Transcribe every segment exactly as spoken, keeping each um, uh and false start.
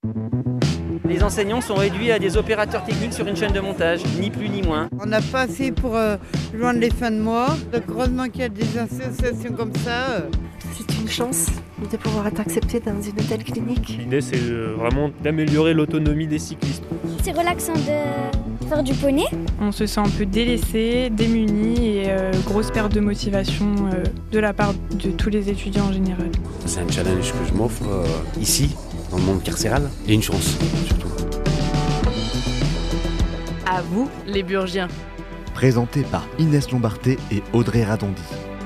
Les enseignants sont réduits à des opérateurs techniques sur une chaîne de montage, ni plus ni moins. On n'a pas assez pour euh, joindre les fins de mois. Donc heureusement qu'il y a des associations comme ça. Euh. C'est une chance de pouvoir être accepté dans une telle clinique. L'idée, c'est vraiment d'améliorer l'autonomie des cyclistes. C'est relaxant de faire du poney. On se sent un peu délaissé, démuni et euh, grosse perte de motivation euh, de la part de tous les étudiants en général. C'est un challenge que je m'offre euh, ici, dans le monde carcéral, et une chance surtout. À vous, les Burgiens. Présenté par Inès Lombarté et Audrey Radondi.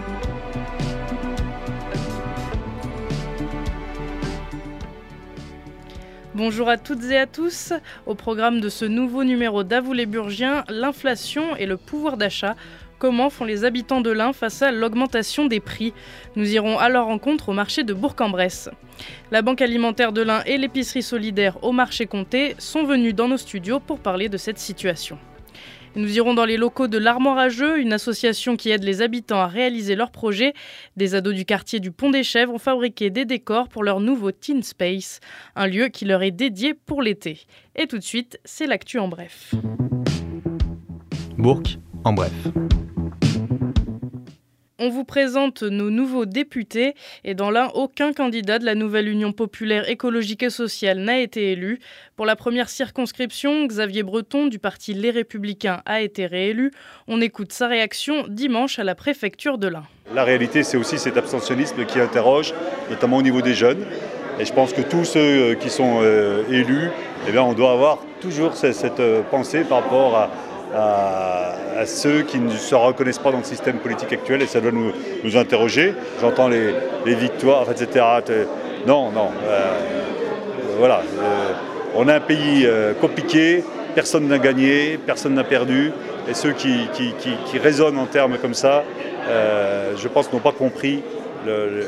Bonjour à toutes et à tous. Au programme de ce nouveau numéro d'À vous les Burgiens, l'inflation et le pouvoir d'achat. Comment font les habitants de l'Ain face à l'augmentation des prix? Nous irons à leur rencontre au marché de Bourg-en-Bresse. La Banque alimentaire de l'Ain et l'épicerie solidaire au marché Comté sont venus dans nos studios pour parler de cette situation. Nous irons dans les locaux de l'Armoire à Jeux, une association qui aide les habitants à réaliser leurs projets. Des ados du quartier du Pont des Chèvres ont fabriqué des décors pour leur nouveau Teen Space, un lieu qui leur est dédié pour l'été. Et tout de suite, c'est l'actu en bref. Bourg en bref. On vous présente nos nouveaux députés et dans l'un, aucun candidat de la nouvelle Union populaire écologique et sociale n'a été élu. Pour la première circonscription, Xavier Breton du parti Les Républicains a été réélu. On écoute sa réaction dimanche à la préfecture de l'Ain. La réalité, c'est aussi cet abstentionnisme qui interroge, notamment au niveau des jeunes. Et je pense que tous ceux qui sont euh, élus, eh bien, on doit avoir toujours cette, cette euh, pensée par rapport à À, à ceux qui ne se reconnaissent pas dans le système politique actuel et ça doit nous, nous interroger. J'entends les, les victoires, et cetera. Non, non. Euh, voilà. Euh, on a un pays euh, compliqué, personne n'a gagné, personne n'a perdu. Et ceux qui, qui, qui, qui raisonnent en termes comme ça, euh, je pense, n'ont pas compris le,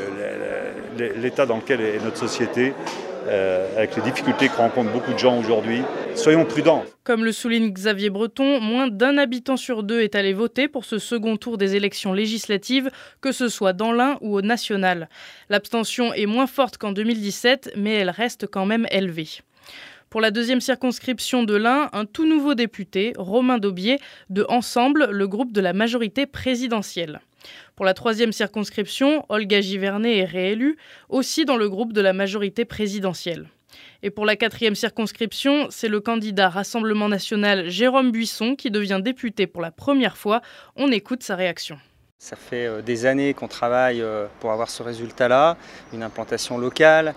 le, le, l'état dans lequel est notre société. Euh, avec les difficultés que rencontrent beaucoup de gens aujourd'hui. Soyons prudents. Comme le souligne Xavier Breton, moins d'un habitant sur deux est allé voter pour ce second tour des élections législatives, que ce soit dans l'Ain ou au national. L'abstention est moins forte qu'en deux mille dix-sept, mais elle reste quand même élevée. Pour la deuxième circonscription de l'Ain, un tout nouveau député, Romain Daubier, de Ensemble, le groupe de la majorité présidentielle. Pour la troisième circonscription, Olga Givernet est réélue, aussi dans le groupe de la majorité présidentielle. Et pour la quatrième circonscription, c'est le candidat Rassemblement National Jérôme Buisson qui devient député pour la première fois. On écoute sa réaction. Ça fait des années qu'on travaille pour avoir ce résultat-là, une implantation locale,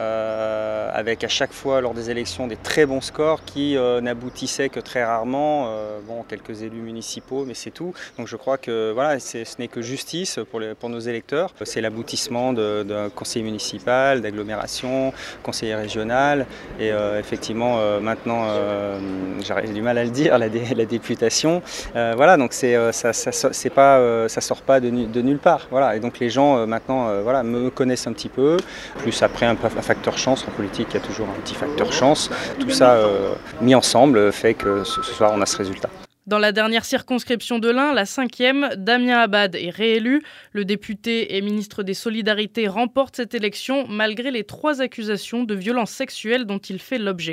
Euh, avec à chaque fois lors des élections des très bons scores qui euh, n'aboutissaient que très rarement, euh, bon, quelques élus municipaux, mais c'est tout. Donc je crois que voilà, c'est, ce n'est que justice pour, les, pour nos électeurs. C'est l'aboutissement d'un conseiller municipal, d'agglomération, conseiller régional et euh, effectivement euh, maintenant, euh, j'ai du mal à le dire, la, dé, la députation. Euh, voilà, donc c'est, ça, ça, c'est pas, euh, ça sort pas de, de nulle part. Voilà, et donc les gens euh, maintenant euh, voilà, me connaissent un petit peu, plus après un peu un facteur chance, en politique il y a toujours un petit facteur chance, tout ça euh, mis ensemble fait que ce soir on a ce résultat. Dans la dernière circonscription de l'Ain, la cinquième, Damien Abad est réélu. Le député et ministre des Solidarités remporte cette élection malgré les trois accusations de violences sexuelles dont il fait l'objet.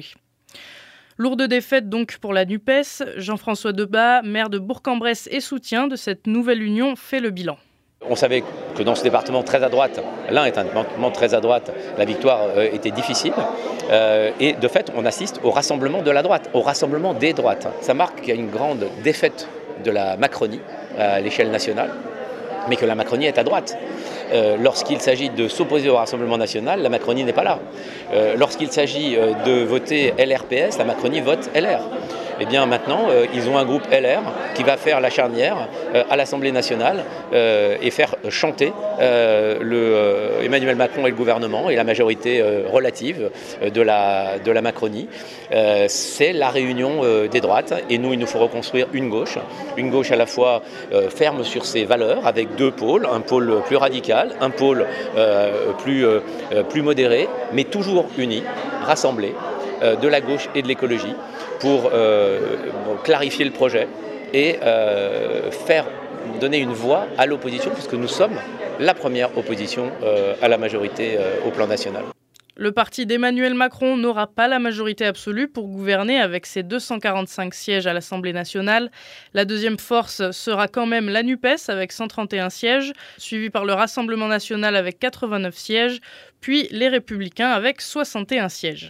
Lourde défaite donc pour la NUPES. Jean-François Debat, maire de Bourg-en-Bresse et soutien de cette nouvelle union, fait le bilan. On savait que dans ce département très à droite, l'Ain est un département très à droite, la victoire euh, était difficile. Euh, et de fait, on assiste au rassemblement de la droite, au rassemblement des droites. Ça marque qu'il y a une grande défaite de la Macronie à l'échelle nationale, mais que la Macronie est à droite. Euh, lorsqu'il s'agit de s'opposer au Rassemblement national, la Macronie n'est pas là. Euh, lorsqu'il s'agit euh, de voter L R P S, la Macronie vote L R. Eh bien maintenant, euh, ils ont un groupe L R qui va faire la charnière euh, à l'Assemblée nationale euh, et faire chanter euh, le, euh, Emmanuel Macron et le gouvernement et la majorité euh, relative euh, de, la, de la Macronie. Euh, c'est la réunion euh, des droites et nous, il nous faut reconstruire une gauche, une gauche à la fois euh, ferme sur ses valeurs avec deux pôles, un pôle plus radical, un pôle euh, plus, euh, plus modéré, mais toujours unis, rassemblés, euh, de la gauche et de l'écologie, pour euh, clarifier le projet et euh, faire donner une voix à l'opposition, puisque nous sommes la première opposition euh, à la majorité euh, au plan national. Le parti d'Emmanuel Macron n'aura pas la majorité absolue pour gouverner avec ses deux cent quarante-cinq sièges à l'Assemblée nationale. La deuxième force sera quand même la NUPES avec cent trente et un sièges, suivie par le Rassemblement national avec quatre-vingt-neuf sièges, puis les Républicains avec soixante et un sièges.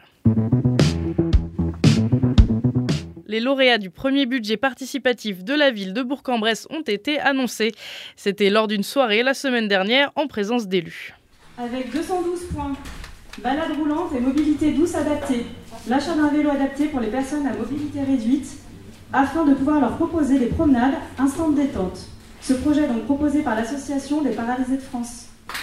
Les lauréats du premier budget participatif de la ville de Bourg-en-Bresse ont été annoncés. C'était lors d'une soirée la semaine dernière en présence d'élus. Avec deux cent douze points, balade roulante et mobilité douce adaptée, l'achat d'un vélo adapté pour les personnes à mobilité réduite, afin de pouvoir leur proposer des promenades, instants de détente. Ce projet est donc proposé par l'Association des paralysés de France.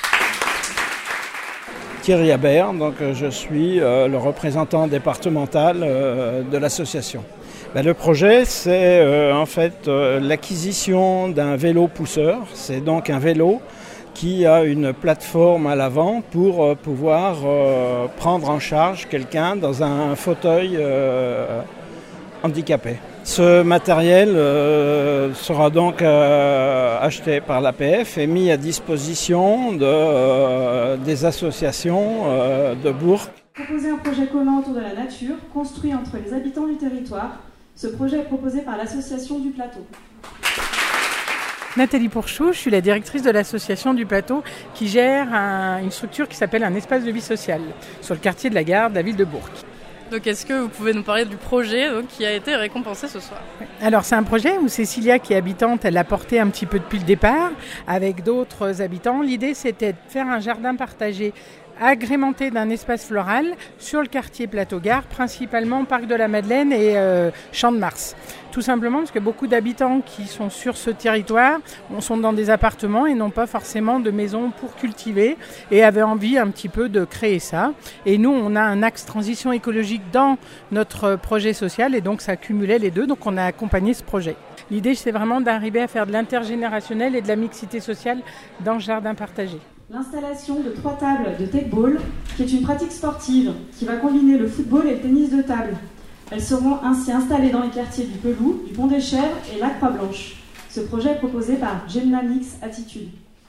Thierry Habert, donc je suis euh, le représentant départemental euh, de l'association. Ben, le projet, c'est euh, en fait euh, l'acquisition d'un vélo pousseur. C'est donc un vélo qui a une plateforme à l'avant pour euh, pouvoir euh, prendre en charge quelqu'un dans un fauteuil euh, handicapé. Ce matériel euh, sera donc euh, acheté par l'A P F et mis à disposition de, euh, des associations euh, de Bourg. Proposer un projet commun autour de la nature, construit entre les habitants du territoire. Ce projet est proposé par l'association du Plateau. Nathalie Pourchou, je suis la directrice de l'association du Plateau qui gère un, une structure qui s'appelle un espace de vie sociale sur le quartier de la Gare de la ville de Bourg. Donc est-ce que vous pouvez nous parler du projet donc, qui a été récompensé ce soir ? Alors c'est un projet où Cécilia qui est habitante, elle l'a porté un petit peu depuis le départ avec d'autres habitants. L'idée c'était de faire un jardin partagé agrémenté d'un espace floral sur le quartier Plateau-Gare, principalement Parc de la Madeleine et euh, Champ de Mars. Tout simplement parce que beaucoup d'habitants qui sont sur ce territoire sont dans des appartements et n'ont pas forcément de maison pour cultiver et avaient envie un petit peu de créer ça. Et nous, on a un axe transition écologique dans notre projet social et donc ça cumulait les deux, donc on a accompagné ce projet. L'idée, c'est vraiment d'arriver à faire de l'intergénérationnel et de la mixité sociale dans le jardin partagé. L'installation de trois tables de take-ball, qui est une pratique sportive qui va combiner le football et le tennis de table. Elles seront ainsi installées dans les quartiers du Pelou, du Pont des Chèvres et la Croix-Blanche. Ce projet est proposé par Gemnamix Attitude.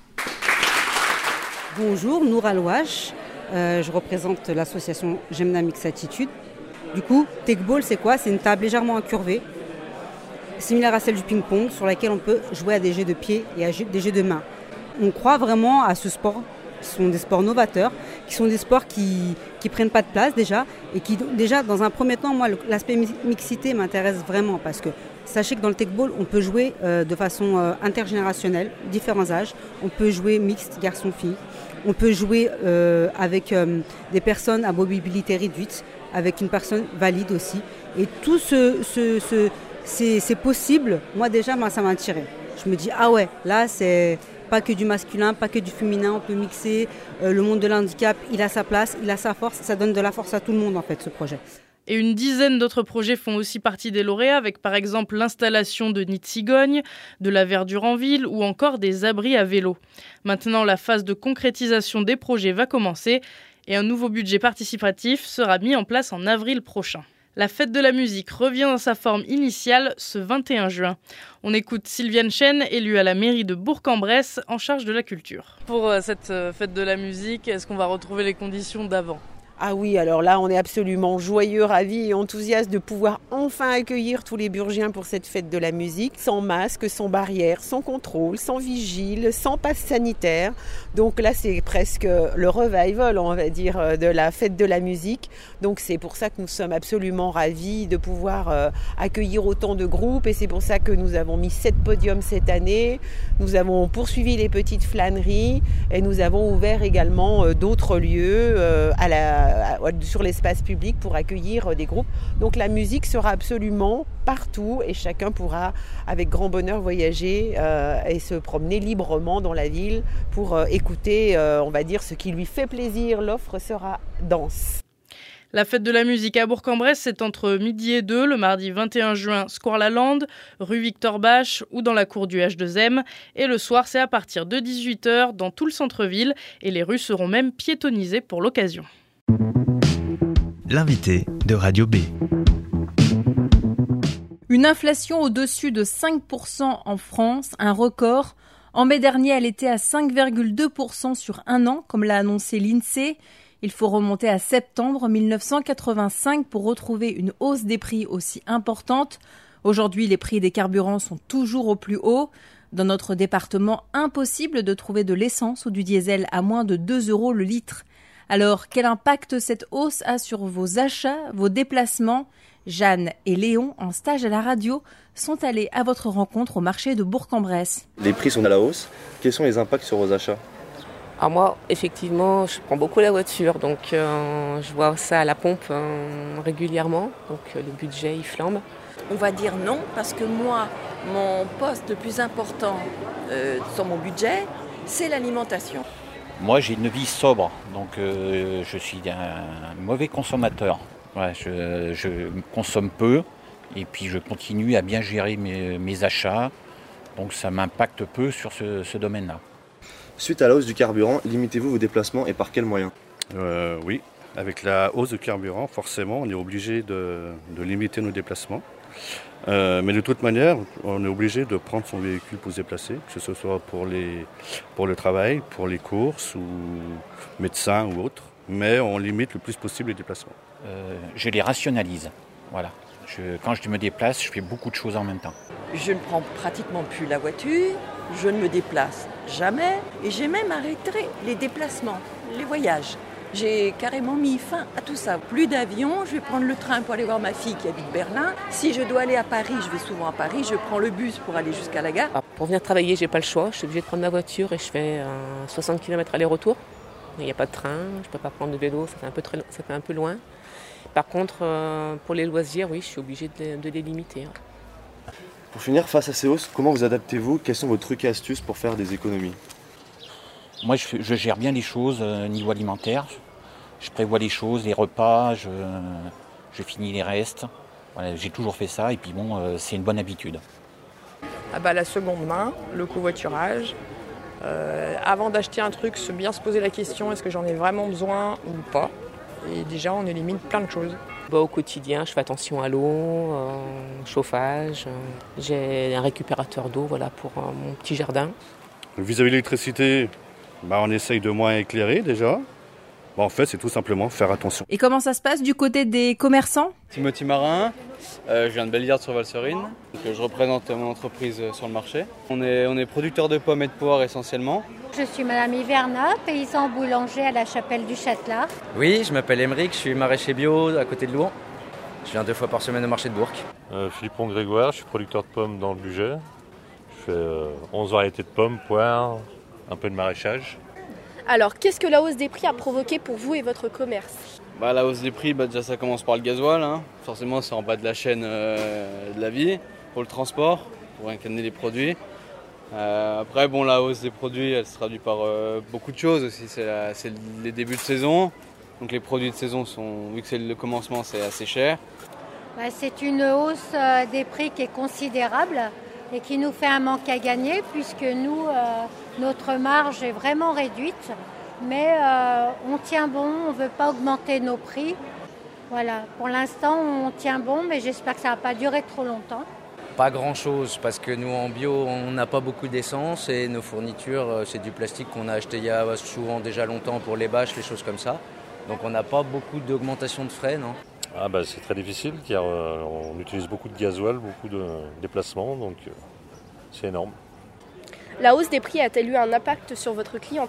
Bonjour, Noura Louache. Euh, je représente l'association Gemnamix Attitude. Du coup, take-ball, c'est quoi ? C'est une table légèrement incurvée, similaire à celle du ping-pong, sur laquelle on peut jouer à des jeux de pied et à des jeux de main. On croit vraiment à ce sport, qui sont des sports novateurs, qui sont des sports qui qui prennent pas de place déjà, et qui déjà dans un premier temps, moi l'aspect mixité m'intéresse vraiment parce que sachez que dans le take-ball, on peut jouer euh, de façon euh, intergénérationnelle, différents âges, on peut jouer mixte garçon-fille, on peut jouer euh, avec euh, des personnes à mobilité réduite, avec une personne valide aussi, et tout ce, ce, ce c'est, c'est possible. Moi déjà, moi ça m'a attiré. Je me dis ah ouais, là c'est pas que du masculin, pas que du féminin, on peut mixer. Euh, le monde de l'handicap, il a sa place, il a sa force, ça donne de la force à tout le monde en fait ce projet. Et une dizaine d'autres projets font aussi partie des lauréats, avec par exemple l'installation de nids de cigognes, de la verdure en ville ou encore des abris à vélo. Maintenant, la phase de concrétisation des projets va commencer et un nouveau budget participatif sera mis en place en avril prochain. La fête de la musique revient dans sa forme initiale ce vingt et un juin. On écoute Sylviane Chen, élue à la mairie de Bourg-en-Bresse, en charge de la culture. Pour cette fête de la musique, est-ce qu'on va retrouver les conditions d'avant ? Ah oui, alors là, on est absolument joyeux, ravis et enthousiastes de pouvoir enfin accueillir tous les Burgiens pour cette fête de la musique, sans masque, sans barrière, sans contrôle, sans vigile, sans passe sanitaire. Donc là, c'est presque le revival, on va dire, de la fête de la musique. Donc c'est pour ça que nous sommes absolument ravis de pouvoir euh, accueillir autant de groupes et c'est pour ça que nous avons mis sept podiums cette année. Nous avons poursuivi les petites flâneries et nous avons ouvert également euh, d'autres lieux euh, à la sur l'espace public pour accueillir des groupes. Donc la musique sera absolument partout et chacun pourra avec grand bonheur voyager euh, et se promener librement dans la ville pour euh, écouter, euh, on va dire, ce qui lui fait plaisir. L'offre sera dense. La fête de la musique à Bourg-en-Bresse, c'est entre midi et deux, le mardi vingt et un juin, Square Lalande, rue Victor Bache ou dans la cour du H deux M. Et le soir, c'est à partir de dix-huit heures dans tout le centre-ville et les rues seront même piétonnisées pour l'occasion. L'invité de Radio B. Une inflation au-dessus de cinq pour cent en France, un record. En mai dernier, elle était à cinq virgule deux pour cent sur un an, comme l'a annoncé l'INSEE. Il faut remonter à septembre mille neuf cent quatre-vingt-cinq pour retrouver une hausse des prix aussi importante. Aujourd'hui, les prix des carburants sont toujours au plus haut. Dans notre département, impossible de trouver de l'essence ou du diesel à moins de deux euros le litre. Alors, quel impact cette hausse a sur vos achats, vos déplacements ? Jeanne et Léon, en stage à la radio, sont allés à votre rencontre au marché de Bourg-en-Bresse. Les prix sont à la hausse. Quels sont les impacts sur vos achats ? Alors moi, effectivement, je prends beaucoup la voiture, donc euh, je vois ça à la pompe euh, régulièrement, donc euh, le budget il flambe. On va dire non, parce que moi, mon poste le plus important euh, sur mon budget, c'est l'alimentation. Moi, j'ai une vie sobre, donc euh, je suis un mauvais consommateur. Ouais, je, je consomme peu et puis je continue à bien gérer mes, mes achats, donc ça m'impacte peu sur ce, ce domaine-là. Suite à la hausse du carburant, limitez-vous vos déplacements et par quels moyens ? euh, Oui, avec la hausse du carburant, forcément, on est obligé de, de limiter nos déplacements. Euh, mais de toute manière, on est obligé de prendre son véhicule pour se déplacer, que ce soit pour, les, pour le travail, pour les courses ou médecin ou autre. Mais on limite le plus possible les déplacements. Euh, je les rationalise. Voilà. Je, quand je me déplace, je fais beaucoup de choses en même temps. Je ne prends pratiquement plus la voiture, je ne me déplace jamais et j'ai même arrêté les déplacements, les voyages. J'ai carrément mis fin à tout ça. Plus d'avion, je vais prendre le train pour aller voir ma fille qui habite Berlin. Si je dois aller à Paris, je vais souvent à Paris, je prends le bus pour aller jusqu'à la gare. Alors, pour venir travailler, j'ai pas le choix, je suis obligée de prendre ma voiture et je fais euh, soixante kilomètres aller-retour. Il n'y a pas de train, je ne peux pas prendre de vélo, ça fait un peu, très, ça fait un peu loin. Par contre, euh, pour les loisirs, oui, je suis obligée de, de les limiter. Pour finir, face à ces hausses, comment vous adaptez-vous ? Quels sont vos trucs et astuces pour faire des économies ? Moi, je, je gère bien les choses euh, niveau alimentaire. Je prévois les choses, les repas, je, je finis les restes. Voilà, j'ai toujours fait ça et puis bon, euh, c'est une bonne habitude. Ah bah, la seconde main, le covoiturage. Euh, avant d'acheter un truc, se bien se poser la question, est-ce que j'en ai vraiment besoin ou pas ? Et déjà, on élimine plein de choses. Bah, au quotidien, je fais attention à l'eau, euh, chauffage. Euh, j'ai un récupérateur d'eau voilà, pour euh, mon petit jardin. Vis-à-vis de l'électricité, bah, on essaye de moins éclairer déjà. Bah, en fait, c'est tout simplement faire attention. Et comment ça se passe du côté des commerçants ? Timothy Marin, euh, je viens de Belliard-sur-Valserine, donc je représente mon entreprise sur le marché. On est, on est producteur de pommes et de poires essentiellement. Je suis Madame Hiverna, paysan boulanger à la Chapelle du Châtelard. Oui, je m'appelle Émeric, je suis maraîcher bio à côté de Louan. Je viens deux fois par semaine au marché de Bourg. Euh, Philippon Grégoire, je suis producteur de pommes dans le Bugey. Je fais euh, onze variétés de pommes, poires, un peu de maraîchage. Alors, qu'est-ce que la hausse des prix a provoqué pour vous et votre commerce ? Bah, la hausse des prix, bah, déjà ça commence par le gasoil. Hein. Forcément, c'est en bas de la chaîne euh, de la vie, pour le transport, pour incarner les produits. Euh, après, bon, la hausse des produits, elle se traduit par euh, beaucoup de choses aussi. C'est, la, c'est les débuts de saison. Donc les produits de saison, sont, vu que c'est le commencement, c'est assez cher. Bah, c'est une hausse euh, des prix qui est considérable et qui nous fait un manque à gagner puisque nous, euh, notre marge est vraiment réduite. Mais euh, on tient bon, on ne veut pas augmenter nos prix. Voilà, pour l'instant, on tient bon, mais j'espère que ça ne va pas durer trop longtemps. Pas grand-chose, parce que nous, en bio, on n'a pas beaucoup d'essence et nos fournitures, c'est du plastique qu'on a acheté il y a souvent déjà longtemps pour les bâches, les choses comme ça. Donc on n'a pas beaucoup d'augmentation de frais, non ? Ah bah, c'est très difficile, car euh, on utilise beaucoup de gasoil, beaucoup de déplacements, donc euh, c'est énorme. La hausse des prix a-t-elle eu un impact sur votre clientèle ?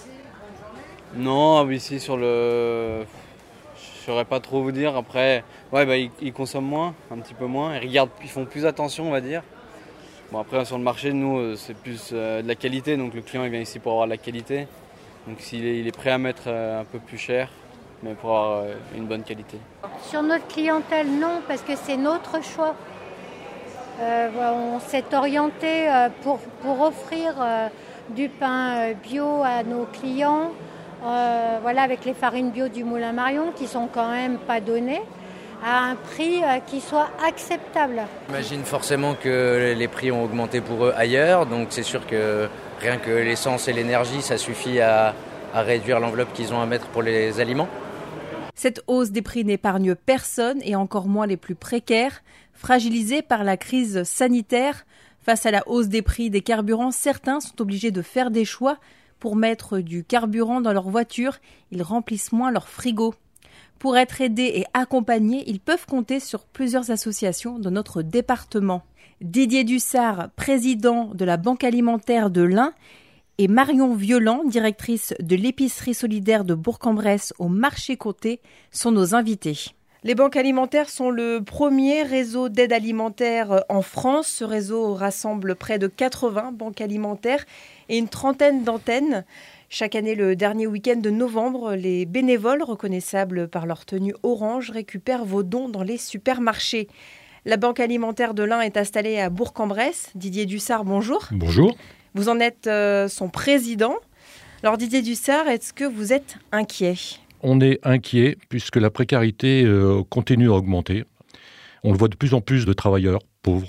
Non, ici sur le... Je ne saurais pas trop vous dire. Après, ouais, bah, ils, ils consomment moins, un petit peu moins. Ils regardent, ils font plus attention, on va dire. Bon, après, sur le marché, nous, c'est plus euh, de la qualité. Donc le client, il vient ici pour avoir de la qualité. Donc s'il est, il est prêt à mettre euh, un peu plus cher, mais pour avoir euh, une bonne qualité. Sur notre clientèle, non, parce que c'est notre choix. Euh, on s'est orienté euh, pour, pour offrir euh, du pain bio à nos clients. Euh, voilà, avec les farines bio du Moulin Marion qui sont quand même pas données à un prix euh, qui soit acceptable. J'imagine forcément que les prix ont augmenté pour eux ailleurs, donc c'est sûr que rien que l'essence et l'énergie, ça suffit à, à réduire l'enveloppe qu'ils ont à mettre pour les aliments. Cette hausse des prix n'épargne personne et encore moins les plus précaires, fragilisés par la crise sanitaire. Face à la hausse des prix des carburants, certains sont obligés de faire des choix pour mettre du carburant dans leur voiture, ils remplissent moins leur frigo. Pour être aidés et accompagnés, ils peuvent compter sur plusieurs associations de notre département. Didier Dussard, président de la Banque alimentaire de l'Ain, et Marion Violent, directrice de l'épicerie solidaire de Bourg-en-Bresse au marché Côté, sont nos invités. Les banques alimentaires sont le premier réseau d'aide alimentaire en France. Ce réseau rassemble près de quatre-vingts banques alimentaires et une trentaine d'antennes. Chaque année, le dernier week-end de novembre, les bénévoles, reconnaissables par leur tenue orange, récupèrent vos dons dans les supermarchés. La Banque alimentaire de l'Ain est installée à Bourg-en-Bresse. Didier Dussard, bonjour. Bonjour. Vous en êtes euh, son président. Alors Didier Dussard, est-ce que vous êtes inquiet ? On est inquiet puisque la précarité euh, continue à augmenter. On le voit de plus en plus de travailleurs pauvres.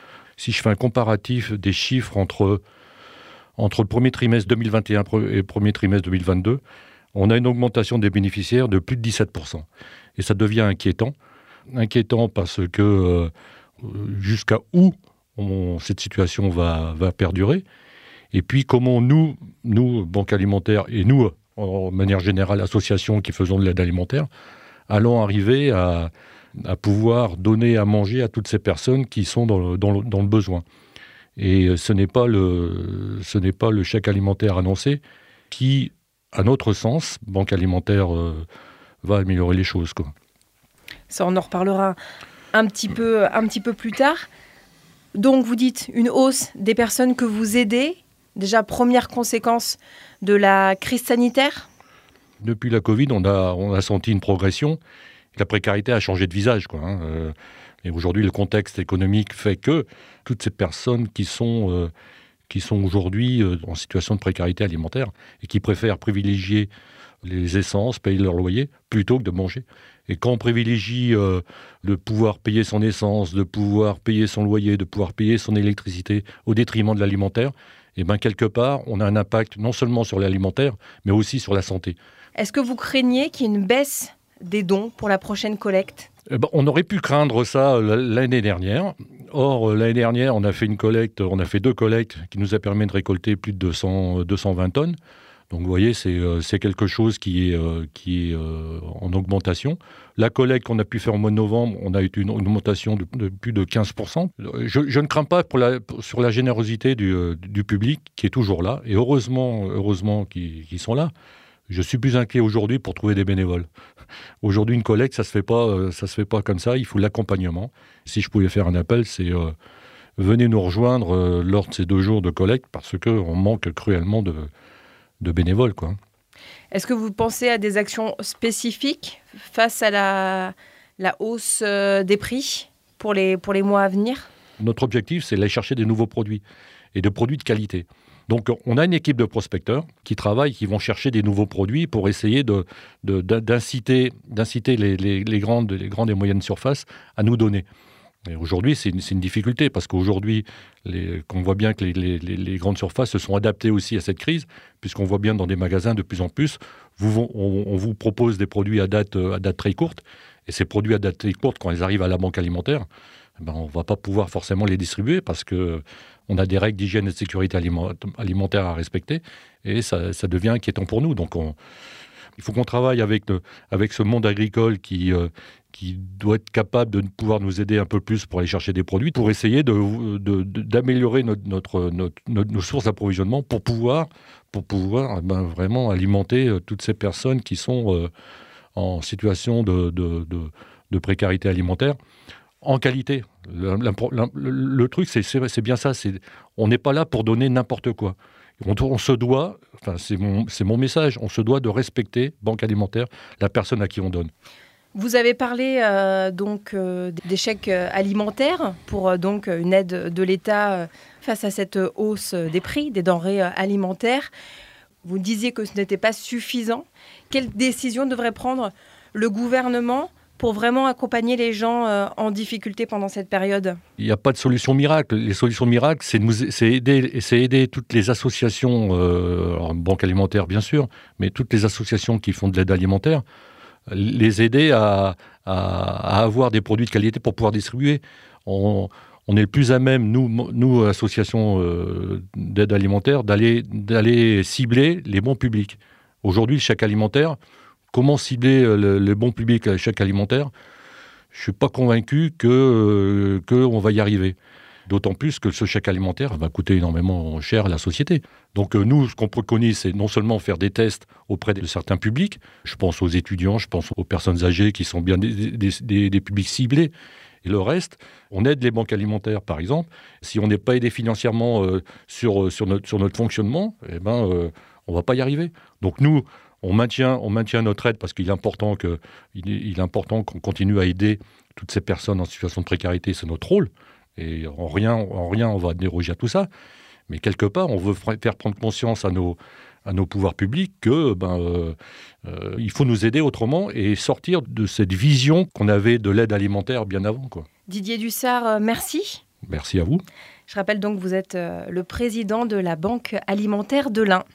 Si je fais un comparatif des chiffres entre, entre le premier trimestre deux mille vingt et un et le premier trimestre deux mille vingt-deux, on a une augmentation des bénéficiaires de plus de dix-sept pour cent. Et ça devient inquiétant. Inquiétant parce que euh, jusqu'à où on, cette situation va, va perdurer. Et puis comment nous, nous, banques alimentaires, et nous, en manière générale, associations qui faisons de l'aide alimentaire, allons arriver à, à pouvoir donner à manger à toutes ces personnes qui sont dans le, dans le, dans le besoin. Et ce n'est pas le, ce n'est pas le chèque alimentaire annoncé qui, à notre sens, Banque alimentaire, euh, va améliorer les choses, quoi. Ça, on en reparlera un petit peu, un petit peu plus tard. Donc, vous dites une hausse des personnes que vous aidez. Déjà, première conséquence de la crise sanitaire ? Depuis la Covid, on a, on a senti une progression. La précarité a changé de visage, quoi, hein. Euh, et aujourd'hui, le contexte économique fait que toutes ces personnes qui sont, euh, qui sont aujourd'hui euh, en situation de précarité alimentaire et qui préfèrent privilégier les essences, payer leur loyer, plutôt que de manger. Et quand on privilégie euh, de pouvoir payer son essence, de pouvoir payer son loyer, de pouvoir payer son électricité au détriment de l'alimentaire, et bien quelque part, on a un impact non seulement sur l'alimentaire, mais aussi sur la santé. Est-ce que vous craignez qu'il y ait une baisse des dons pour la prochaine collecte ? Eh ben, on aurait pu craindre ça l'année dernière. Or, l'année dernière, on a fait une collecte, on a fait deux collectes qui nous a permis de récolter plus de deux cents, deux cent vingt tonnes. Donc vous voyez, c'est, c'est quelque chose qui est, euh, qui est euh, en augmentation. La collecte qu'on a pu faire au mois de novembre, on a eu une augmentation de, de plus de quinze pour cent. Je, je ne crains pas pour la, pour, sur la générosité du, du public qui est toujours là. Et heureusement, heureusement qu'ils, qu'ils sont là. Je suis plus inquiet aujourd'hui pour trouver des bénévoles. Aujourd'hui, une collecte, ça ne se fait pas, ça se fait pas comme ça. Il faut l'accompagnement. Si je pouvais faire un appel, c'est euh, venez nous rejoindre euh, lors de ces deux jours de collecte parce qu'on manque cruellement de... de bénévoles, quoi. Est-ce que vous pensez à des actions spécifiques face à la, la hausse des prix pour les, pour les mois à venir ? Notre objectif, c'est d'aller chercher des nouveaux produits et de produits de qualité. Donc, on a une équipe de prospecteurs qui travaillent, qui vont chercher des nouveaux produits pour essayer de, de, d'inciter, d'inciter les, les, les, grandes, les grandes et moyennes surfaces à nous donner. Et aujourd'hui, c'est une, c'est une difficulté parce qu'aujourd'hui, les, on voit bien que les, les, les grandes surfaces se sont adaptées aussi à cette crise, puisqu'on voit bien dans des magasins de plus en plus, vous, on, on vous propose des produits à date, à date très courte, et ces produits à date très courte, quand ils arrivent à la banque alimentaire, ben on ne va pas pouvoir forcément les distribuer parce qu'on a des règles d'hygiène et de sécurité alimentaire à respecter, et ça, ça devient inquiétant pour nous. Donc on, il faut qu'on travaille avec, le, avec ce monde agricole qui... Euh, qui doit être capable de pouvoir nous aider un peu plus pour aller chercher des produits, pour essayer de, de, de, d'améliorer notre, notre, notre, notre, nos sources d'approvisionnement pour pouvoir, pour pouvoir ben, vraiment alimenter toutes ces personnes qui sont euh, en situation de, de, de, de précarité alimentaire en qualité. Le, le, le truc, c'est, c'est, c'est bien ça, c'est, on n'est pas là pour donner n'importe quoi. On, on se doit, enfin, c'est mon, c'est mon message, on se doit de respecter, Banque alimentaire, la personne à qui on donne. Vous avez parlé euh, donc euh, des chèques alimentaires pour euh, donc une aide de l'État euh, face à cette hausse des prix des denrées euh, alimentaires. Vous disiez que ce n'était pas suffisant. Quelle décision devrait prendre le gouvernement pour vraiment accompagner les gens euh, en difficulté pendant cette période ? Il n'y a pas de solution miracle. Les solutions miracles, c'est, nous, c'est, aider, c'est aider toutes les associations, euh, alors, Banque alimentaire bien sûr, mais toutes les associations qui font de l'aide alimentaire, les aider à, à, à avoir des produits de qualité pour pouvoir distribuer. On, on est le plus à même, nous, nous associations euh, d'aide alimentaire, d'aller, d'aller cibler les bons publics. Aujourd'hui, le chèque alimentaire, comment cibler le, le bon public à le chèque alimentaire ? Je ne suis pas convaincu que, euh, qu'on va y arriver. D'autant plus que ce chèque alimentaire va coûter énormément cher à la société. Donc euh, nous, ce qu'on préconise, c'est non seulement faire des tests auprès de certains publics, je pense aux étudiants, je pense aux personnes âgées qui sont bien des, des, des, des publics ciblés, et le reste, on aide les banques alimentaires, par exemple. Si on n'est pas aidé financièrement euh, sur, sur, notre, sur notre fonctionnement, eh ben, euh, on ne va pas y arriver. Donc nous, on maintient, on maintient notre aide parce qu'il est important, que, il est, il est important qu'on continue à aider toutes ces personnes en situation de précarité, c'est notre rôle. Et en rien, en rien, on va déroger à tout ça. Mais quelque part, on veut faire prendre conscience à nos, à nos pouvoirs publics que ben, euh, euh, il faut nous aider autrement et sortir de cette vision qu'on avait de l'aide alimentaire bien avant, quoi. Didier Dussart, merci. Merci à vous. Je rappelle donc que vous êtes le président de la Banque alimentaire de l'Ain.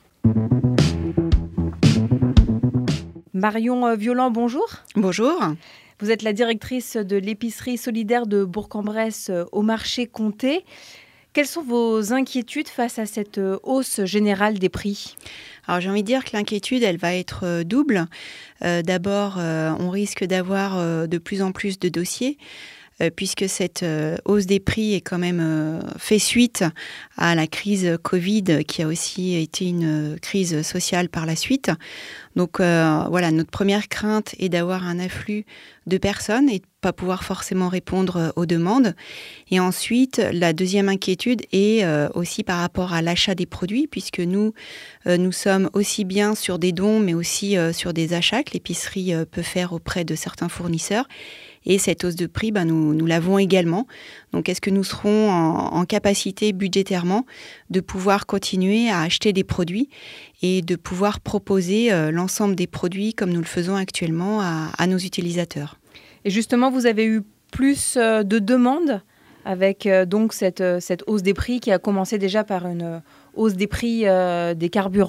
Marion Violent, bonjour. Bonjour. Vous êtes la directrice de l'épicerie solidaire de Bourg-en-Bresse au marché Comté. Quelles sont vos inquiétudes face à cette hausse générale des prix ? Alors j'ai envie de dire que l'inquiétude, elle va être double. Euh, d'abord, euh, on risque d'avoir euh, de plus en plus de dossiers, euh, puisque cette euh, hausse des prix est quand même euh, fait suite à la crise Covid, qui a aussi été une crise sociale par la suite. Donc euh, voilà, notre première crainte est d'avoir un afflux de personnes et de ne pas pouvoir forcément répondre aux demandes. Et ensuite, la deuxième inquiétude est euh, aussi par rapport à l'achat des produits, puisque nous, euh, nous sommes aussi bien sur des dons, mais aussi euh, sur des achats que l'épicerie euh, peut faire auprès de certains fournisseurs. Et cette hausse de prix, ben, nous, nous l'avons également. Donc, est-ce que nous serons en, en capacité budgétairement de pouvoir continuer à acheter des produits et de pouvoir proposer euh, l'ensemble des produits comme nous le faisons actuellement à, à nos utilisateurs ? Et justement, vous avez eu plus euh, de demandes avec euh, donc cette, euh, cette hausse des prix qui a commencé déjà par une euh, hausse des prix euh, des carburants ?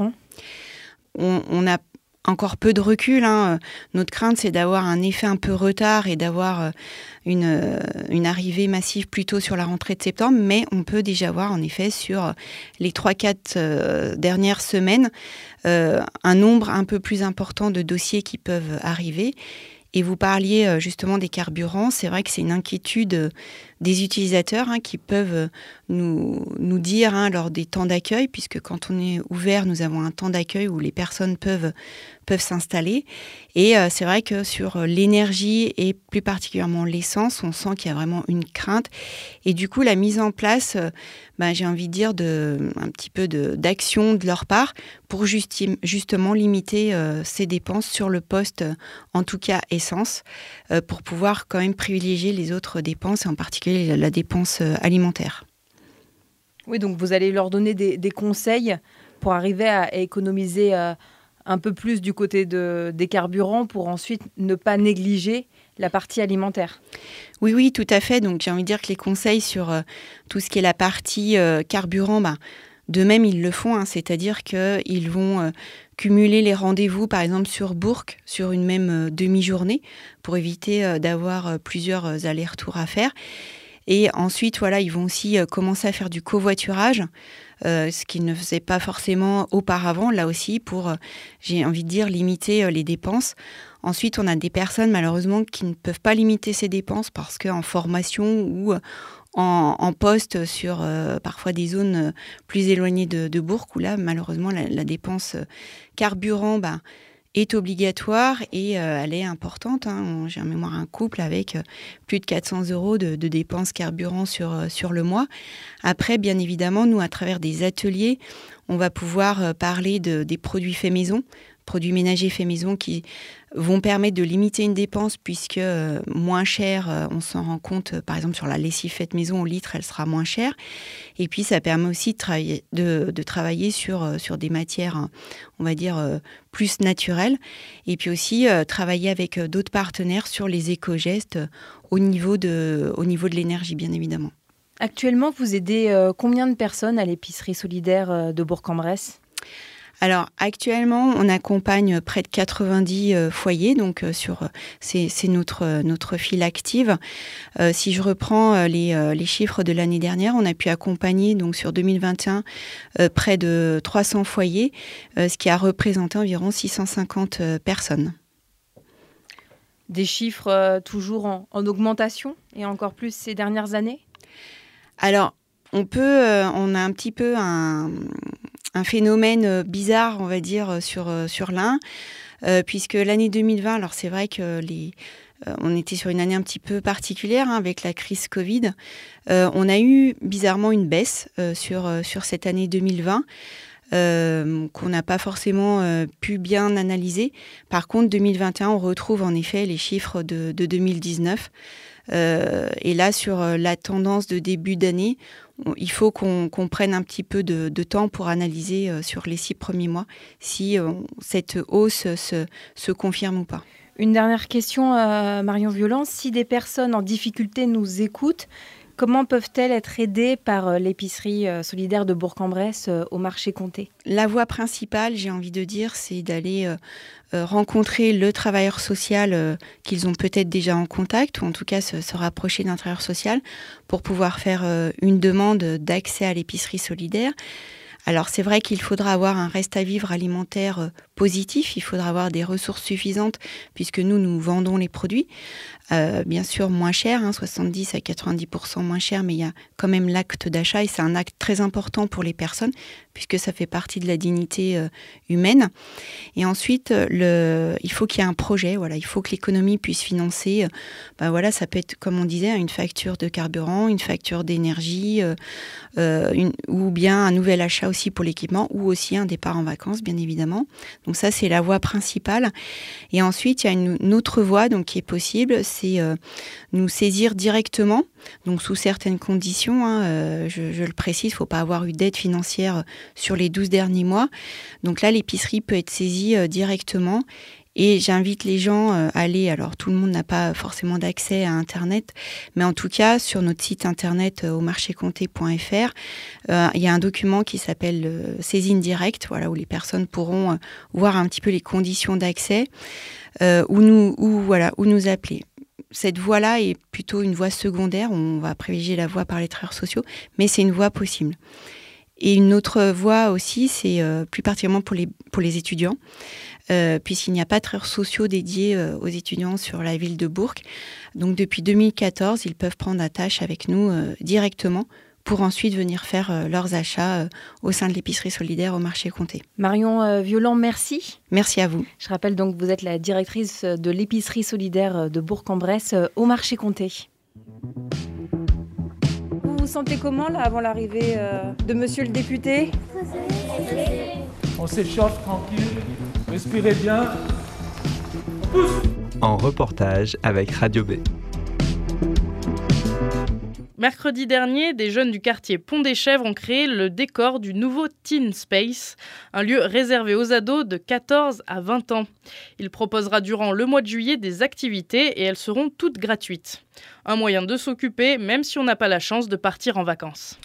On, on a encore peu de recul, hein. Notre crainte, c'est d'avoir un effet un peu retard et d'avoir une, une arrivée massive plutôt sur la rentrée de septembre, mais on peut déjà voir en effet sur les trois quatre euh, dernières semaines euh, un nombre un peu plus important de dossiers qui peuvent arriver. Et vous parliez justement des carburants, c'est vrai que c'est une inquiétude des utilisateurs hein, qui peuvent nous, nous dire hein, lors des temps d'accueil, puisque quand on est ouvert, nous avons un temps d'accueil où les personnes peuvent, peuvent s'installer. Et euh, c'est vrai que sur l'énergie et plus particulièrement l'essence, on sent qu'il y a vraiment une crainte. Et du coup, la mise en place, euh, bah, j'ai envie de dire, de, un petit peu de, d'action de leur part pour justi- justement limiter euh, ces dépenses sur le poste, en tout cas essence, euh, pour pouvoir quand même privilégier les autres dépenses, et en particulier la dépense alimentaire. Oui, donc vous allez leur donner des, des conseils pour arriver à, à économiser euh, un peu plus du côté de, des carburants pour ensuite ne pas négliger la partie alimentaire. Oui, oui, tout à fait. Donc j'ai envie de dire que les conseils sur euh, tout ce qui est la partie euh, carburant, bah, de même ils le font, hein, c'est-à-dire qu'ils vont euh, cumuler les rendez-vous, par exemple sur Bourg, sur une même euh, demi-journée, pour éviter euh, d'avoir euh, plusieurs euh, allers-retours à faire. Et ensuite, voilà, ils vont aussi euh, commencer à faire du covoiturage, euh, ce qu'ils ne faisaient pas forcément auparavant, là aussi, pour, euh, j'ai envie de dire, limiter euh, les dépenses. Ensuite, on a des personnes, malheureusement, qui ne peuvent pas limiter ces dépenses parce qu'en formation ou euh, en, en poste sur euh, parfois des zones euh, plus éloignées de, de Bourg, où là, malheureusement, la, la dépense euh, carburant, bah, est obligatoire et euh, elle est importante. Hein. J'ai en mémoire un couple avec euh, plus de quatre cents euros de, de dépenses carburant sur, euh, sur le mois. Après, bien évidemment, nous, à travers des ateliers, on va pouvoir euh, parler de, des produits faits maison, produits ménagers faits maison qui vont permettre de limiter une dépense puisque euh, moins cher, euh, on s'en rend compte, euh, par exemple sur la lessive faite maison au litre, elle sera moins chère. Et puis ça permet aussi de travailler, de, de travailler sur, euh, sur des matières, hein, on va dire, euh, plus naturelles. Et puis aussi euh, travailler avec euh, d'autres partenaires sur les éco-gestes euh, au niveau de, au niveau de l'énergie, bien évidemment. Actuellement, vous aidez euh, combien de personnes à l'épicerie solidaire euh, de Bourg-en-Bresse ? Alors actuellement, on accompagne près de quatre-vingt-dix euh, foyers, donc euh, sur c'est, c'est notre euh, notre file active. Euh, si je reprends euh, les euh, les chiffres de l'année dernière, on a pu accompagner donc sur deux mille vingt et un euh, près de trois cents foyers, euh, ce qui a représenté environ six cent cinquante euh, personnes. Des chiffres euh, toujours en, en augmentation et encore plus ces dernières années. Alors on peut, euh, on a un petit peu un un phénomène bizarre, on va dire, sur, sur l'Ain, euh, puisque l'année deux mille vingt, alors c'est vrai que les, euh, on était sur une année un petit peu particulière hein, avec la crise Covid. Euh, on a eu bizarrement une baisse euh, sur, sur cette année deux mille vingt. Euh, qu'on n'a pas forcément euh, pu bien analyser. Par contre, deux mille vingt et un, on retrouve en effet les chiffres de, de deux mille dix-neuf. Euh, et là, sur la tendance de début d'année, on, il faut qu'on, qu'on prenne un petit peu de, de temps pour analyser euh, sur les six premiers mois si euh, cette hausse se, se confirme ou pas. Une dernière question, euh, Marion Violent. Si des personnes en difficulté nous écoutent, comment peuvent-elles être aidées par l'épicerie solidaire de Bourg-en-Bresse au marché Comté ? La voie principale, j'ai envie de dire, c'est d'aller euh, rencontrer le travailleur social euh, qu'ils ont peut-être déjà en contact, ou en tout cas se, se rapprocher d'un travailleur social pour pouvoir faire euh, une demande d'accès à l'épicerie solidaire. Alors c'est vrai qu'il faudra avoir un reste à vivre alimentaire euh, positif, il faudra avoir des ressources suffisantes puisque nous, nous vendons les produits. Euh, bien sûr moins cher, hein, soixante-dix à quatre-vingt-dix pour cent moins cher, mais il y a quand même l'acte d'achat et c'est un acte très important pour les personnes puisque ça fait partie de la dignité euh, humaine. Et ensuite, le, il faut qu'il y ait un projet, voilà, il faut que l'économie puisse financer, euh, ben voilà, ça peut être, comme on disait, une facture de carburant, une facture d'énergie, euh, euh, une, ou bien un nouvel achat aussi pour l'équipement, ou aussi un départ en vacances, bien évidemment. Donc ça, c'est la voie principale. Et ensuite, il y a une, une autre voie donc, qui est possible, c'est euh, nous saisir directement, donc sous certaines conditions, hein, euh, je, je le précise, il ne faut pas avoir eu d'aide financière sur les douze derniers mois. Donc là, l'épicerie peut être saisie euh, directement. Et j'invite les gens à aller, alors tout le monde n'a pas forcément d'accès à Internet, mais en tout cas, sur notre site Internet au marché comté point f r, euh, il y a un document qui s'appelle euh, Saisine directe, voilà, où les personnes pourront euh, voir un petit peu les conditions d'accès, euh, ou, nous, ou, voilà, ou nous appeler. Cette voie-là est plutôt une voie secondaire, on va privilégier la voie par les travailleurs sociaux, mais c'est une voie possible. Et une autre voie aussi, c'est euh, plus particulièrement pour les, pour les étudiants, euh, puisqu'il n'y a pas de travailleurs sociaux dédiés euh, aux étudiants sur la ville de Bourg. Donc depuis deux mille quatorze, ils peuvent prendre attache avec nous euh, directement pour ensuite venir faire euh, leurs achats euh, au sein de l'épicerie solidaire au marché Comté. Marion euh, Violent, merci. Merci à vous. Je rappelle donc que vous êtes la directrice de l'épicerie solidaire de Bourg-en-Bresse euh, au marché Comté. Vous vous sentez comment là avant l'arrivée euh, de monsieur le député ? On s'échauffe tranquille, respirez bien. Pousse. En reportage avec Radio B. Mercredi dernier, des jeunes du quartier Pont des Chèvres ont créé le décor du nouveau Teen Space, un lieu réservé aux ados de quatorze à vingt ans. Il proposera durant le mois de juillet des activités et elles seront toutes gratuites. Un moyen de s'occuper, même si on n'a pas la chance de partir en vacances.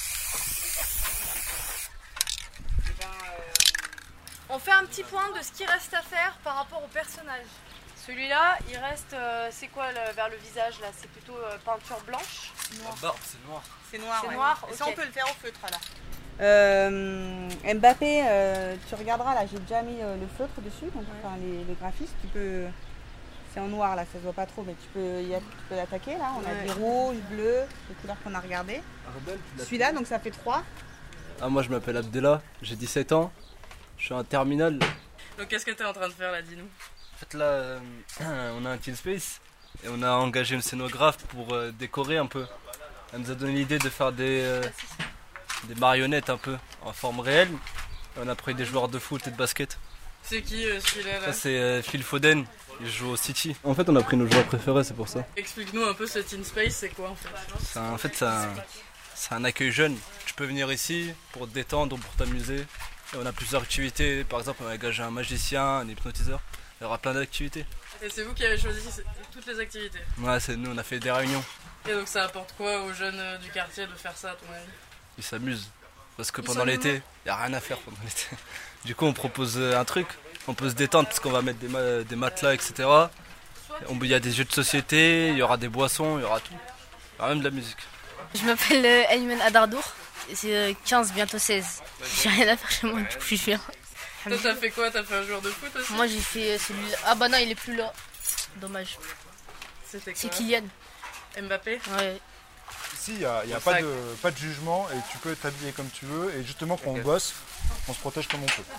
On fait un petit point de ce qui reste à faire par rapport au personnage. Celui-là, il reste, euh, c'est quoi le, vers le visage là ? C'est plutôt euh, peinture blanche ? Noir. La barbe, c'est noir. C'est noir, C'est ouais. noir, Et okay. ça, on peut le faire au feutre là. Euh, Mbappé, euh, tu regarderas là, j'ai déjà mis euh, le feutre dessus, donc ouais. Enfin, les, les graphismes, tu peux, c'est en noir là, ça se voit pas trop, mais tu peux, y a, tu peux l'attaquer là. On ouais. a des rouges, bleus, les couleurs qu'on a regardées. Celui-là, donc ça fait trois. Ah, moi je m'appelle Abdella, j'ai dix-sept ans, je suis en terminale. Donc qu'est-ce que tu es en train de faire là, dis-nous ? En fait là, euh, on a un Teen Space et on a engagé une scénographe pour euh, décorer un peu. Elle nous a donné l'idée de faire des, euh, des marionnettes un peu en forme réelle. Et on a pris des joueurs de foot et de basket. C'est qui euh, celui-là là Ça c'est euh, Phil Foden, il joue au City. En fait on a pris nos joueurs préférés, c'est pour ça. Explique-nous un peu ce Teen Space, c'est quoi en fait ? C'est un, En fait c'est un, c'est un accueil jeune. Tu peux venir ici pour te détendre, pour t'amuser. Et on a plusieurs activités, par exemple on a engagé un magicien, un hypnotiseur. Il y aura plein d'activités. Et c'est vous qui avez choisi toutes les activités ? Ouais, c'est nous, on a fait des réunions. Et donc ça apporte quoi aux jeunes du quartier de faire ça à ton avis ? Ils s'amusent. parce que pendant l'été, il n'y a rien à faire pendant l'été. Du coup, on propose un truc, on peut se détendre parce qu'on va mettre des, ma- des matelas, et cetera. Il y a des jeux de société, il y aura des boissons, il y aura tout. Il y aura même de la musique. Je m'appelle euh, Ayman Adardour, c'est euh, quinze, bientôt seize. J'ai rien à faire chez moi, du coup je viens. Toi, t'as fait quoi? T'as fait un joueur de foot aussi? Moi j'ai fait euh, celui-là. Ah bah non, il est plus là. Dommage. C'était quoi? C'est Kylian. Mbappé? Ouais. Ici, il n'y a, y a pas, de, pas de jugement et tu peux t'habiller comme tu veux. Et justement, quand on bosse, on se protège comme on peut.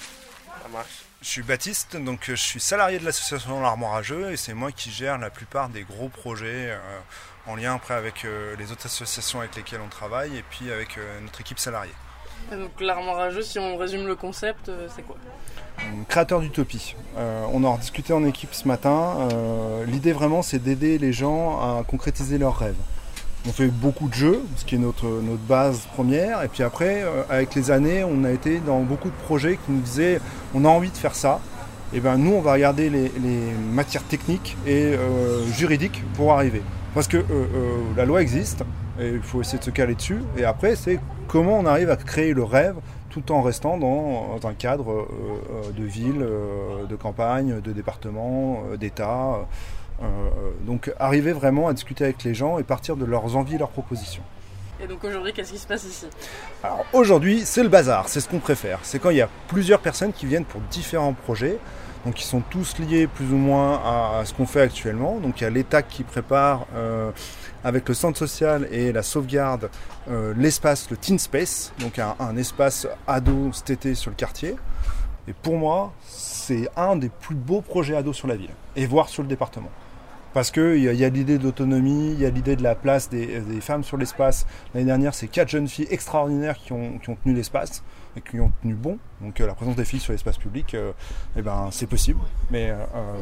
Ça marche. Je suis Baptiste, donc je suis salarié de l'association L'Armoire à Jeux et c'est moi qui gère la plupart des gros projets euh, en lien après avec euh, les autres associations avec lesquelles on travaille et puis avec euh, notre équipe salariée. Et donc l'armoire à jeu, si on résume le concept, euh, c'est quoi? Créateur d'utopie. Euh, on en a discuté en équipe ce matin. Euh, l'idée vraiment c'est d'aider les gens à concrétiser leurs rêves. On fait beaucoup de jeux, ce qui est notre, notre base première. Et puis après, euh, avec les années, on a été dans beaucoup de projets qui nous disaient on a envie de faire ça. Et bien nous, on va regarder les, les matières techniques et euh, juridiques pour arriver. Parce que euh, euh, la loi existe et il faut essayer de se caler dessus. Et après, c'est comment on arrive à créer le rêve tout en restant dans, dans un cadre euh, de ville, euh, de campagne, de département, euh, d'État. Euh, donc arriver vraiment à discuter avec les gens et partir de leurs envies et leurs propositions. Et donc aujourd'hui, qu'est-ce qui se passe ici? Alors aujourd'hui, c'est le bazar, c'est ce qu'on préfère. C'est quand il y a plusieurs personnes qui viennent pour différents projets, donc ils sont tous liés plus ou moins à, à ce qu'on fait actuellement. Donc il y a l'État qui prépare euh, avec le centre social et la sauvegarde euh, l'espace, le Teen Space, donc un, un espace ado cet été sur le quartier. Et pour moi, c'est un des plus beaux projets ados sur la ville, et voire sur le département. Parce qu'il y, y a l'idée d'autonomie, il y a l'idée de la place des, des femmes sur l'espace. L'année dernière, c'est quatre jeunes filles extraordinaires qui ont, qui ont tenu l'espace et qui ont tenu bon. Donc euh, la présence des filles sur l'espace public, euh, eh ben, c'est possible. Mais euh,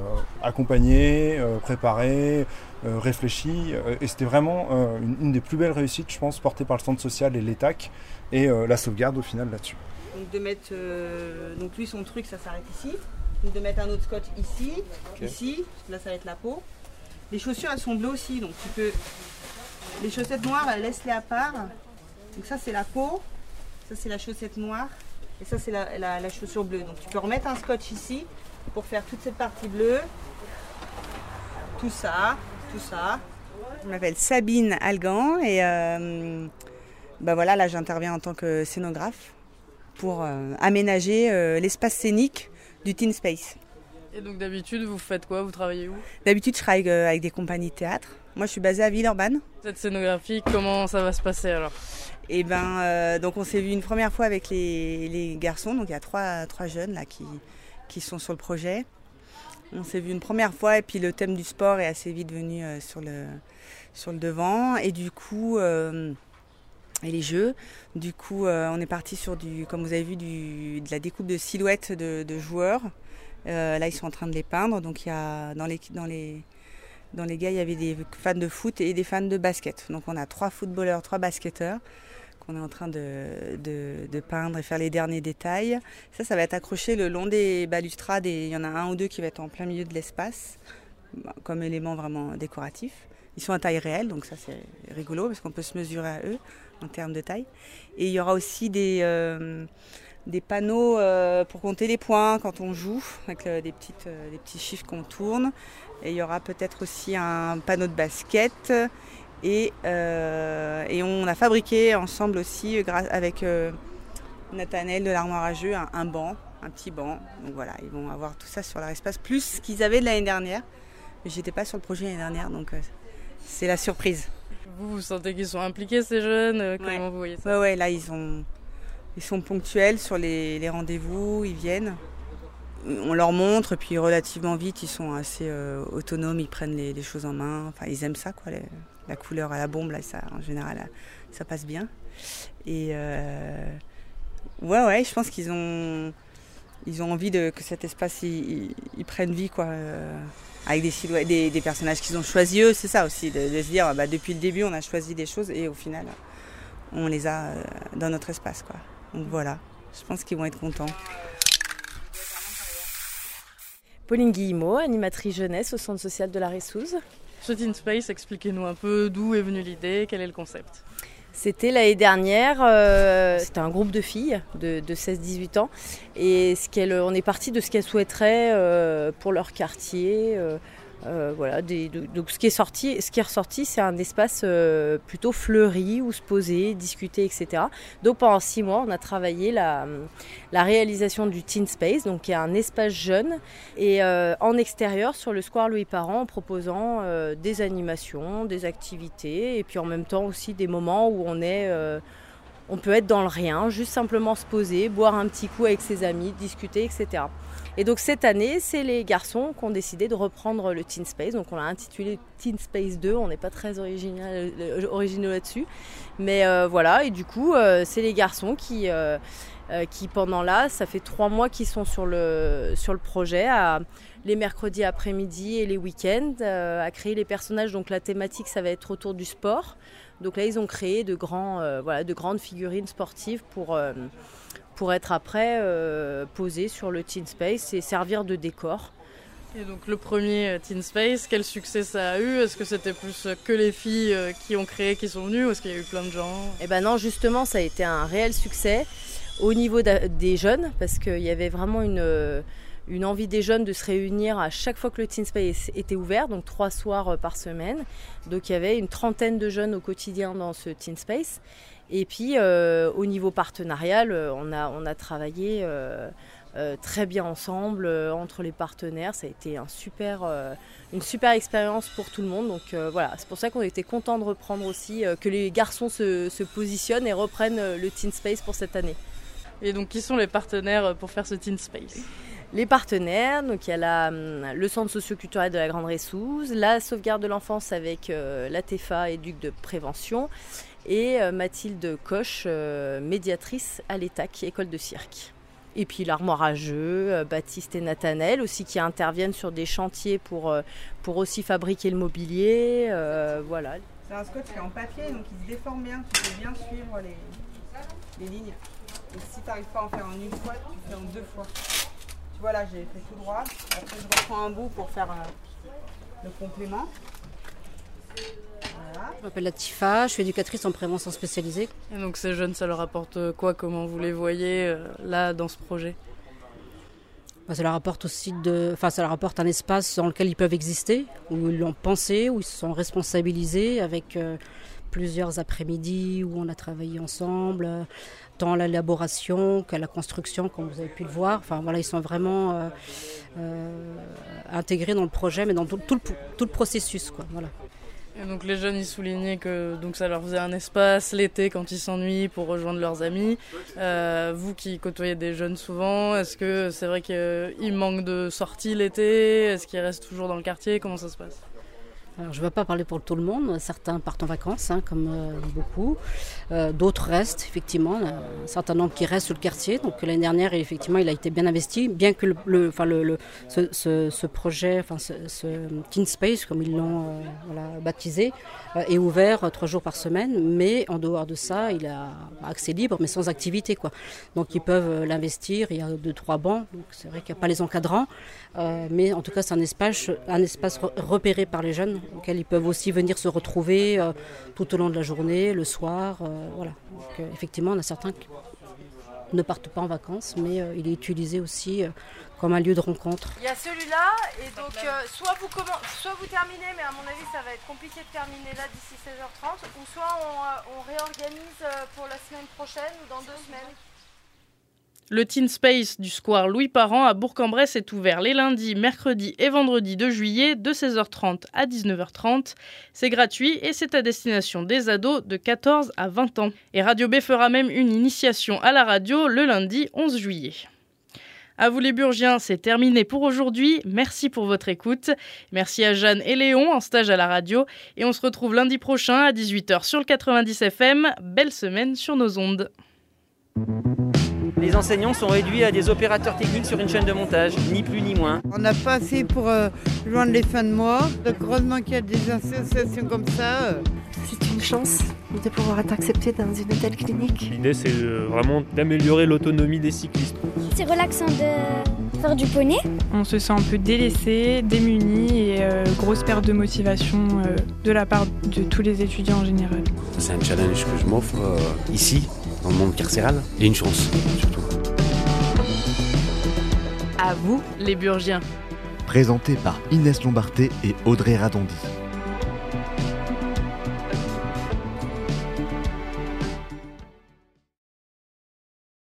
accompagné, euh, préparé, euh, réfléchi. Euh, et c'était vraiment euh, une, une des plus belles réussites, je pense, portées par le centre social et l'E T A C et euh, la sauvegarde au final là-dessus. Donc de mettre, euh, donc lui son truc ça s'arrête ici. Donc de mettre un autre scotch ici, okay. Ici, là ça va être la peau. Les chaussures elles sont bleues aussi, donc tu peux. Les chaussettes noires, laisse-les à part. Donc ça c'est la peau, ça c'est la chaussette noire et ça c'est la, la, la chaussure bleue. Donc tu peux remettre un scotch ici pour faire toute cette partie bleue. Tout ça, tout ça. Je m'appelle Sabine Algan et euh, bah voilà, là j'interviens en tant que scénographe pour euh, aménager euh, l'espace scénique du Teen Space. Et donc d'habitude, vous faites quoi? Vous travaillez où? D'habitude, je travaille euh, avec des compagnies de théâtre. Moi, je suis basée à Villeurbanne. Cette scénographie, comment ça va se passer alors? Eh ben, euh, donc on s'est vu une première fois avec les, les garçons. Donc il y a trois, trois jeunes là qui, qui sont sur le projet. On s'est vu une première fois et puis le thème du sport est assez vite venu euh, sur, le, sur le devant. Et du coup... Euh, et les jeux. Du coup, euh, on est parti sur du, comme vous avez vu, du, de la découpe de silhouettes de, de joueurs. Euh, là, ils sont en train de les peindre. Donc, il y a dans les dans les dans les gars, il y avait des fans de foot et des fans de basket. Donc, on a trois footballeurs, trois basketteurs qu'on est en train de, de, de peindre et faire les derniers détails. Ça, ça va être accroché le long des balustrades et il y en a un ou deux qui va être en plein milieu de l'espace, comme élément vraiment décoratif. Ils sont à taille réelle, donc ça c'est rigolo parce qu'on peut se mesurer à eux en termes de taille. Et il y aura aussi des, euh, des panneaux euh, pour compter les points quand on joue, avec euh, des, petites, euh, des petits chiffres qu'on tourne. Et il y aura peut-être aussi un panneau de basket. Et, euh, et on a fabriqué ensemble aussi, avec euh, Nathanaël de l'Armoire à Jeux, un, un banc, un petit banc. Donc voilà, ils vont avoir tout ça sur leur espace, plus ce qu'ils avaient de l'année dernière. Mais j'étais pas sur le projet l'année dernière, donc euh, c'est la surprise. Vous, vous sentez qu'ils sont impliqués, ces jeunes? euh, Comment ouais. vous voyez ça? Ouais, ouais, là, ils, ont, ils sont ponctuels sur les, les rendez-vous, ils viennent. On leur montre, puis relativement vite, ils sont assez euh, autonomes, ils prennent les, les choses en main. Enfin, ils aiment ça, quoi. Les, la couleur à la bombe, là, ça, en général, ça passe bien. Et euh, ouais, ouais, je pense qu'ils ont, ils ont envie de, que cet espace, il, il, il prenne vie, quoi. Euh, avec des silhouettes, des, des personnages qu'ils ont choisis eux, c'est ça aussi, de, de se dire, bah, depuis le début, on a choisi des choses et au final, on les a euh, dans notre espace, quoi. Donc voilà, je pense qu'ils vont être contents. Pauline Guillemot, animatrice jeunesse au centre social de la Ressouze. Ce Teen Space, expliquez-nous un peu d'où est venue l'idée, quel est le concept? C'était l'année dernière, euh, c'était un groupe de filles de, de seize dix-huit ans et ce qu'elles, on est parti de ce qu'elles souhaiteraient euh, pour leur quartier. Euh, euh, voilà, des, de, donc ce qui est sorti, ce qui est ressorti, c'est un espace euh, plutôt fleuri où se poser, discuter, et cetera. Donc pendant six mois, on a travaillé la, la réalisation du Teen Space, donc qui est un espace jeune et euh, en extérieur sur le square Louis Parent en proposant euh, des animations, des activités et puis en même temps aussi des moments où on est euh, on peut être dans le rien, juste simplement se poser, boire un petit coup avec ses amis, discuter, et cetera. Et donc cette année, c'est les garçons qui ont décidé de reprendre le Teen Space. Donc on l'a intitulé Teen Space deux, on n'est pas très original, originaux là-dessus. Mais euh, voilà, et du coup, euh, c'est les garçons qui, euh, euh, qui pendant là, ça fait trois mois qu'ils sont sur le, sur le projet, à, les mercredis après-midi et les week-ends, euh, à créer les personnages. Donc la thématique, ça va être autour du sport. Donc là, ils ont créé de, grands, euh, voilà, de grandes figurines sportives pour... Euh, pour être après euh, posé sur le Teen Space et servir de décor. Et donc le premier Teen Space, quel succès ça a eu? Est-ce que c'était plus que les filles qui ont créé, qui sont venues, ou est-ce qu'il y a eu plein de gens? Eh ben non, justement, ça a été un réel succès au niveau des jeunes, parce qu'il y avait vraiment une, une envie des jeunes de se réunir à chaque fois que le Teen Space était ouvert, donc trois soirs par semaine. Donc il y avait une trentaine de jeunes au quotidien dans ce Teen Space. Et puis euh, au niveau partenarial, on a, on a travaillé euh, euh, très bien ensemble euh, entre les partenaires. Ça a été un super, euh, une super expérience pour tout le monde. Donc euh, voilà, c'est pour ça qu'on était contents de reprendre aussi, euh, que les garçons se, se positionnent et reprennent euh, le Teen Space pour cette année. Et donc qui sont les partenaires pour faire ce Teen Space? Les partenaires, donc il y a la, le centre socio-culturel de la Grande Ressouze, la sauvegarde de l'enfance avec euh, la T E F A, éduc de prévention, et euh, Mathilde Coche, euh, médiatrice à l'E T A C, école de cirque. Et puis l'armoire à jeux, euh, Baptiste et Nathanaël aussi qui interviennent sur des chantiers pour, euh, pour aussi fabriquer le mobilier. Euh, voilà. C'est un scotch qui est en papier, donc il se déforme bien, tu peux bien suivre les, les lignes. Et si tu n'arrives pas à en faire en une fois, tu fais en deux fois. Tu vois là, j'ai fait tout droit. Après, je reprends un bout pour faire euh, le complément. Voilà. Je m'appelle Latifa, je suis éducatrice en prévention spécialisée. Et donc ces jeunes, ça leur apporte quoi? Comment vous les voyez euh, là dans ce projet? Bah, ça leur apporte aussi de, enfin, ça leur apporte un espace dans lequel ils peuvent exister, où ils l'ont pensé, où ils se sont responsabilisés avec euh, plusieurs après-midi où on a travaillé ensemble. Euh, tant à l'élaboration qu'à la construction, comme vous avez pu le voir. Enfin, voilà, ils sont vraiment euh, euh, intégrés dans le projet, mais dans tout, tout, le, tout le processus, quoi, voilà. Et donc les jeunes, ils soulignaient que donc ça leur faisait un espace l'été quand ils s'ennuient pour rejoindre leurs amis. Euh, vous qui côtoyez des jeunes souvent, est-ce que c'est vrai qu'il manque de sorties l'été? Est-ce qu'ils restent toujours dans le quartier? Comment ça se passe? Alors, je ne vais pas parler pour tout le monde. Certains partent en vacances, hein, comme euh, beaucoup. Euh, d'autres restent, effectivement. Un certain nombre qui restent sur le quartier. Donc l'année dernière, effectivement, il a été bien investi. Bien que le, le, enfin, le, le, ce, ce, ce projet, enfin, ce, ce Teen Space, comme ils l'ont euh, voilà, baptisé, euh, est ouvert euh, trois jours par semaine. Mais en dehors de ça, il a accès libre, mais sans activité, quoi. Donc ils peuvent euh, l'investir. Il y a deux, trois bancs. Donc c'est vrai qu'il n'y a pas les encadrants. Euh, mais en tout cas, c'est un espace, un espace repéré par les jeunes, auxquels ils peuvent aussi venir se retrouver euh, tout au long de la journée, le soir. Euh, voilà. Donc, euh, effectivement, on a certains qui ne partent pas en vacances, mais euh, il est utilisé aussi euh, comme un lieu de rencontre. Il y a celui-là, et donc euh, soit, vous commen- soit vous terminez, mais à mon avis, ça va être compliqué de terminer là d'ici seize heures trente, ou soit on, euh, on réorganise euh, pour la semaine prochaine ou dans deux semaines. Le Teen Space du square Louis Parent à Bourg-en-Bresse est ouvert les lundis, mercredis et vendredis de juillet de seize heures trente à dix-neuf heures trente. C'est gratuit et c'est à destination des ados de quatorze à vingt ans. Et Radio B fera même une initiation à la radio le lundi onze juillet. À vous les Burgiens, c'est terminé pour aujourd'hui. Merci pour votre écoute. Merci à Jeanne et Léon en stage à la radio. Et on se retrouve lundi prochain à dix-huit heures sur le quatre-vingt-dix F M. Belle semaine sur nos ondes. Les enseignants sont réduits à des opérateurs techniques sur une chaîne de montage, ni plus ni moins. On n'a pas assez pour euh, joindre les fins de mois. Donc heureusement qu'il y a des associations comme ça. Euh. C'est une chance de pouvoir être accepté dans une telle clinique. L'idée, c'est vraiment d'améliorer l'autonomie des cyclistes. C'est relaxant de Faire du poney. On se sent un peu délaissé, démuni et euh, grosse perte de motivation euh, de la part de tous les étudiants en général. C'est un challenge que je m'offre euh, ici, dans le monde carcéral, et une chance surtout. À vous, les Burgiens. Présenté par Inès Lombarté et Audrey Radondi.